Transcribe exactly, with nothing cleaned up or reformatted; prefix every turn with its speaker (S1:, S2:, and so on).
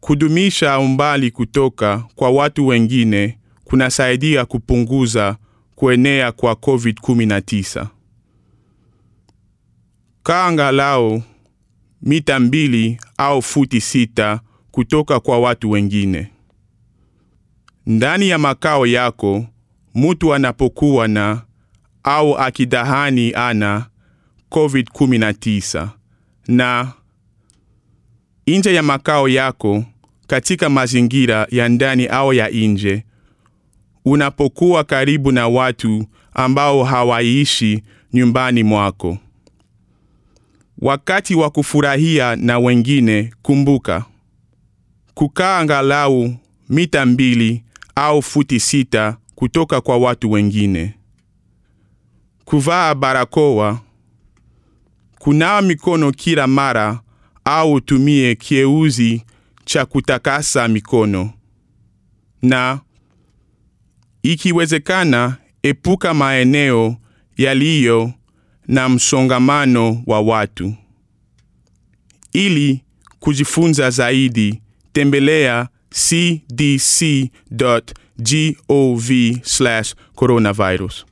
S1: Kudumisha umbali kutoka kwa watu wengine kunasaidia kupunguza kuenea kwa covid kumi na tisa. Kaa angalau mita mbili au futi sita kutoka kwa watu wengine. Ndani ya makao yako, mtu anapokuwa na au akidhani ana covid kumi na tisa, na nje ya makao yako katika mazingira ya ndani au ya nje, unapokuwa karibu na watu ambao hawaishi nyumbani mwako. Wakati wa kufurahia na wengine, kumbuka kukaa angalau mita mbili au futi sita kutoka kwa watu wengine. Kuvaa barakoa, kunawa mikono kila mara au utumie kieuzi cha kutakasa mikono. Na ikiwezekana, epuka maeneo yaliyo na msongamano wa watu. Ili kujifunza zaidi, tembelea c d c dot gov slash coronavirus.